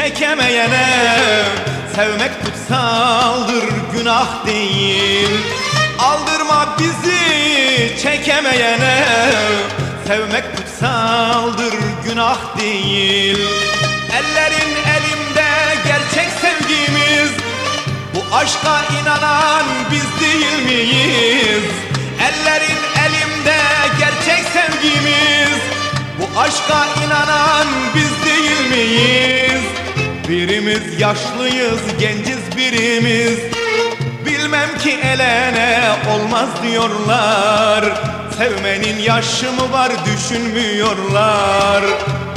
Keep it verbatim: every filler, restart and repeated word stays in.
çekemeyene sevmek kutsaldır, günah değil. Aldırma bizi çekemeyene sevmek kutsaldır, günah değil. Ellerin elimde gerçek sevgimiz, bu aşka inanan biz değil miyiz? Ellerin elimde gerçek sevgimiz, bu aşka inanan biz değil miyiz? Birimiz yaşlıyız, genciz birimiz. Bilmem ki elene olmaz diyorlar. Sevmenin yaşı mı var düşünmüyorlar.